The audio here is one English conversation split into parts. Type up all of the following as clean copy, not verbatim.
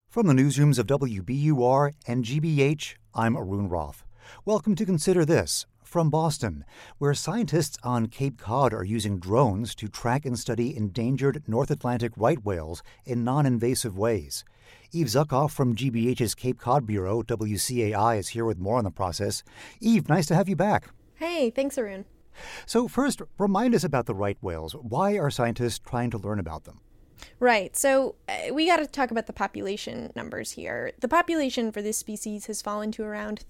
From the newsrooms of WBUR and GBH, I'm Arun Roth. Welcome to Consider This from Boston, where scientists on Cape Cod are using drones to track and study endangered North Atlantic right whales in non-invasive ways. Eve Zuckoff from GBH's Cape Cod Bureau, WCAI, is here with more on the process. Eve, nice to have you back. Hey, thanks, Arun. So first, remind us about the right whales. Why are scientists trying to learn about them? Right. So we got to talk about the population numbers here. The population for this species has fallen to around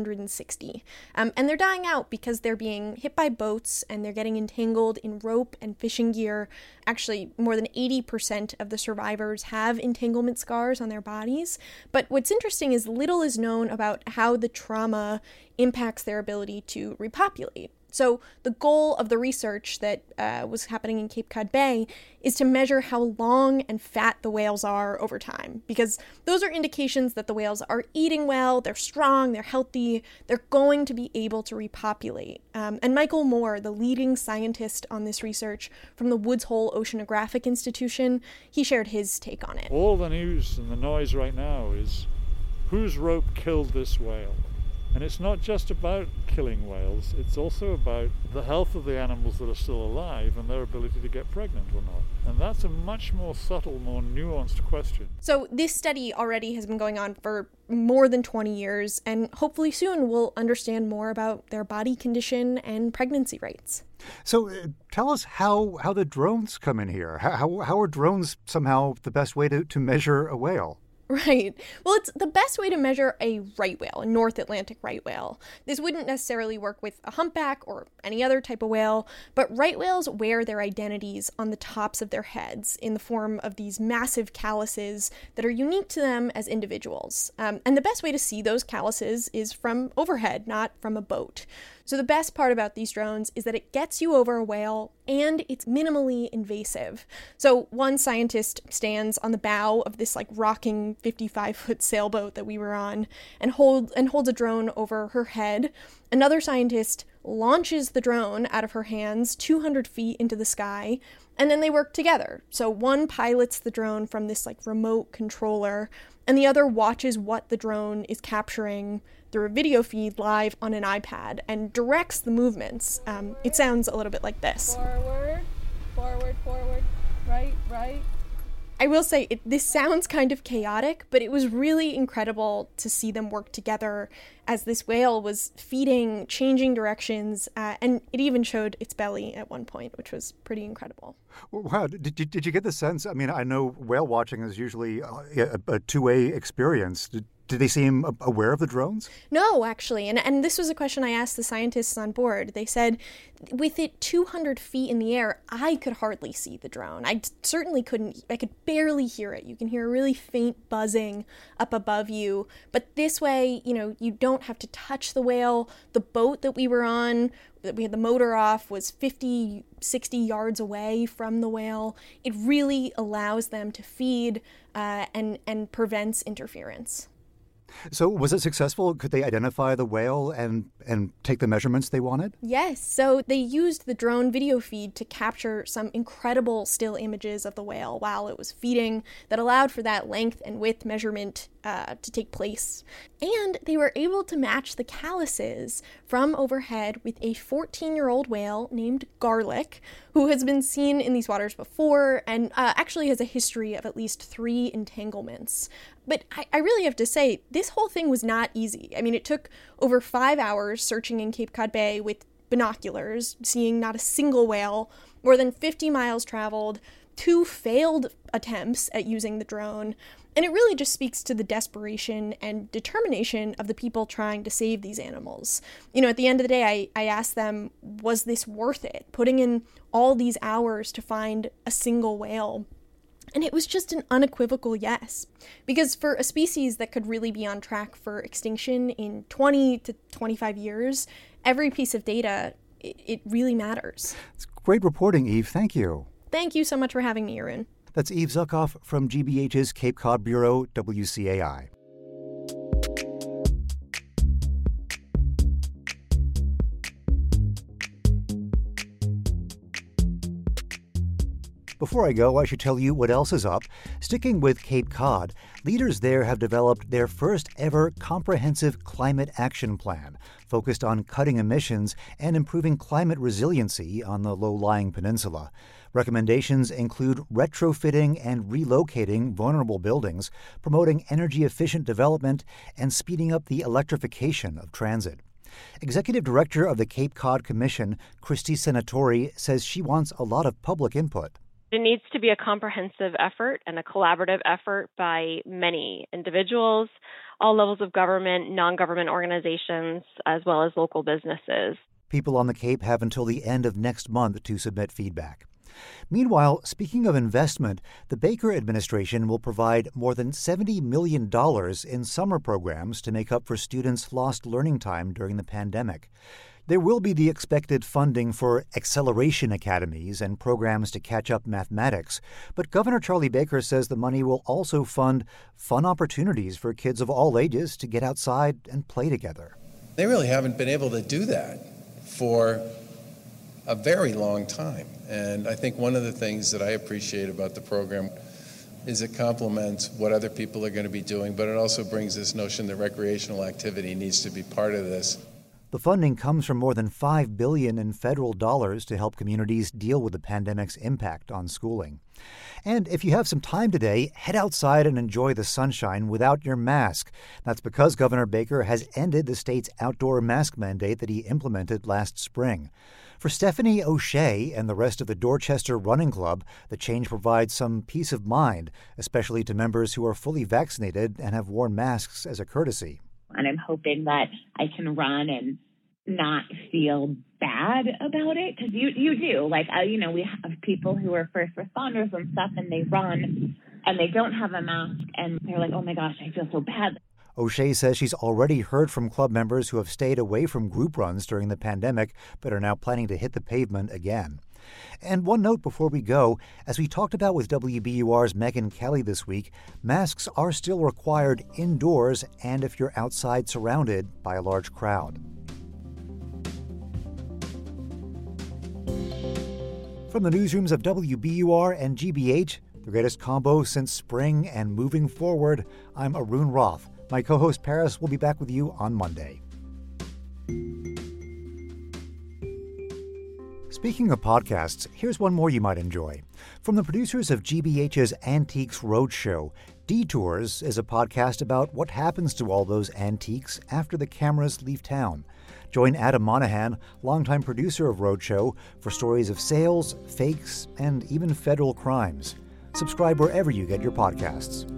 360. And they're dying out because they're being hit by boats and they're getting entangled in rope and fishing gear. Actually, more than 80% of the survivors have entanglement scars on their bodies. But what's interesting is little is known about how the trauma impacts their ability to repopulate. So the goal of the research that was happening in Cape Cod Bay is to measure how long and fat the whales are over time, because those are indications that the whales are eating well, they're strong, they're healthy, they're going to be able to repopulate. And Michael Moore, the leading scientist on this research from the Woods Hole Oceanographic Institution, he shared his take on it. All the news and the noise right now is whose rope killed this whale? And it's not just about killing whales, it's also about the health of the animals that are still alive and their ability to get pregnant or not. And that's a much more subtle, more nuanced question. So this study already has been going on for more than 20 years, and hopefully soon we'll understand more about their body condition and pregnancy rates. So tell us how the drones come in here. How are drones somehow the best way to measure a whale? Right. Well, it's the best way to measure a right whale, a North Atlantic right whale. This wouldn't necessarily work with a humpback or any other type of whale, but right whales wear their identities on the tops of their heads in the form of these massive calluses that are unique to them as individuals. And the best way to see those calluses is from overhead, not from a boat. So the best part about these drones is that it gets you over a whale and it's minimally invasive. So one scientist stands on the bow of this rocking 55-foot sailboat that we were on and holds a drone over her head. Another scientist launches the drone out of her hands 200 feet into the sky, and then they work together. So one pilots the drone from this remote controller, and the other watches what the drone is capturing through a video feed live on an iPad and directs the movements. It sounds a little bit like this. Forward, forward, forward, right, right. I will say, this sounds kind of chaotic, but it was really incredible to see them work together as this whale was feeding, changing directions, and it even showed its belly at one point, which was pretty incredible. Wow. Did you get the sense? I mean, I know whale watching is usually a two-way experience. Did they seem aware of the drones? No, actually. And this was a question I asked the scientists on board. They said, with it 200 feet in the air, I could hardly see the drone. I certainly couldn't. I could barely hear it. You can hear a really faint buzzing up above you. But this way, you don't have to touch the whale. The boat that we were on, that we had the motor off, was 50, 60 yards away from the whale. It really allows them to feed and prevents interference. So was it successful? Could they identify the whale and take the measurements they wanted? Yes. So they used the drone video feed to capture some incredible still images of the whale while it was feeding that allowed for that length and width measurement to take place. And they were able to match the calluses from overhead with a 14-year-old whale named Garlic, who has been seen in these waters before and actually has a history of at least 3 entanglements. But I really have to say, this whole thing was not easy. I mean, it took over 5 hours searching in Cape Cod Bay with binoculars, seeing not a single whale, more than 50 miles traveled, 2 failed attempts at using the drone, and it really just speaks to the desperation and determination of the people trying to save these animals. At the end of the day, I asked them, was this worth it? Putting in all these hours to find a single whale? And it was just an unequivocal yes. Because for a species that could really be on track for extinction in 20 to 25 years, every piece of data, it really matters. It's great reporting, Eve. Thank you. Thank you so much for having me, Arun. That's Eve Zuckoff from GBH's Cape Cod Bureau, WCAI. Before I go, I should tell you what else is up. Sticking with Cape Cod, leaders there have developed their first ever comprehensive climate action plan, focused on cutting emissions and improving climate resiliency on the low-lying peninsula. Recommendations include retrofitting and relocating vulnerable buildings, promoting energy-efficient development, and speeding up the electrification of transit. Executive Director of the Cape Cod Commission, Christy Senatori, says she wants a lot of public input. It needs to be a comprehensive effort and a collaborative effort by many individuals, all levels of government, non-government organizations, as well as local businesses. People on the Cape have until the end of next month to submit feedback. Meanwhile, speaking of investment, the Baker administration will provide more than $70 million in summer programs to make up for students' lost learning time during the pandemic. There will be the expected funding for acceleration academies and programs to catch up mathematics, but Governor Charlie Baker says the money will also fund fun opportunities for kids of all ages to get outside and play together. They really haven't been able to do that for a very long time. And I think one of the things that I appreciate about the program is it complements what other people are going to be doing, but it also brings this notion that recreational activity needs to be part of this. The funding comes from more than $5 billion in federal dollars to help communities deal with the pandemic's impact on schooling. And if you have some time today, head outside and enjoy the sunshine without your mask. That's because Governor Baker has ended the state's outdoor mask mandate that he implemented last spring. For Stephanie O'Shea and the rest of the Dorchester Running Club, the change provides some peace of mind, especially to members who are fully vaccinated and have worn masks as a courtesy. And I'm hoping that I can run and not feel bad about it, because you do. Like, we have people who are first responders and stuff, and they run and they don't have a mask, and they're like, oh my gosh, I feel so bad. O'Shea says she's already heard from club members who have stayed away from group runs during the pandemic but are now planning to hit the pavement again. And one note before we go, as we talked about with WBUR's Megan Kelly this week, masks are still required indoors and if you're outside surrounded by a large crowd. From the newsrooms of WBUR and GBH, the greatest combo since spring and moving forward, I'm Arun Roth. My co-host Paris will be back with you on Monday. Speaking of podcasts, here's one more you might enjoy. From the producers of GBH's Antiques Roadshow, Detours is a podcast about what happens to all those antiques after the cameras leave town. Join Adam Monahan, longtime producer of Roadshow, for stories of sales, fakes, and even federal crimes. Subscribe wherever you get your podcasts.